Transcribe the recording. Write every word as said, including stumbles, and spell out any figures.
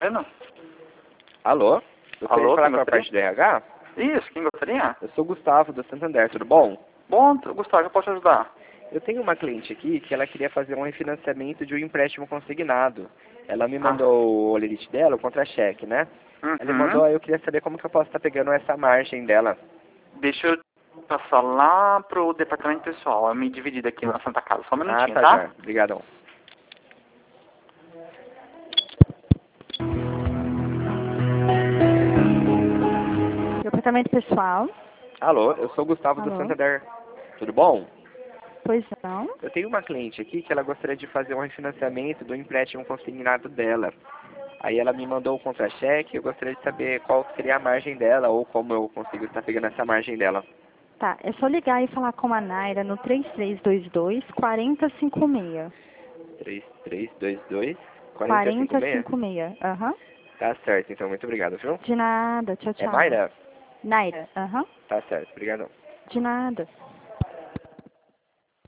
Não. Alô? Gostaria Alô, de falar quem com a gostaria? parte do R H? Isso, quem gostaria? Eu sou o Gustavo, do Santander, tudo bom? Bom, Gustavo, eu posso te ajudar? Eu tenho uma cliente aqui que ela queria fazer um refinanciamento de um empréstimo consignado. Ela me Ah. mandou o olerite dela, o contra-cheque, né? Ela me mandou, Uhum. eu queria saber como que eu posso estar pegando essa margem dela. Deixa eu passar lá pro departamento pessoal. Eu me dividi daqui na Santa Casa. Só um Ah, minutinho, tá, tá? já. Obrigadão. Departamento pessoal. Alô, eu sou o Gustavo do Alô? Santander, tudo bom? Pois não. Eu tenho uma cliente aqui que ela gostaria de fazer um refinanciamento do empréstimo consignado dela. Aí ela me mandou o contra-cheque, eu gostaria de saber qual seria a margem dela ou como eu consigo estar pegando essa margem dela. Tá, é só ligar e falar com a Naira no três três dois dois, quatro zero cinco seis. três três dois dois, quatro zero cinco quatro zero seis? cinco seis. Aham. Tá certo, então muito obrigado, viu? De nada. Tchau, É tchau. Mayra? Naira. Aham. Tá certo, obrigadão. De nada.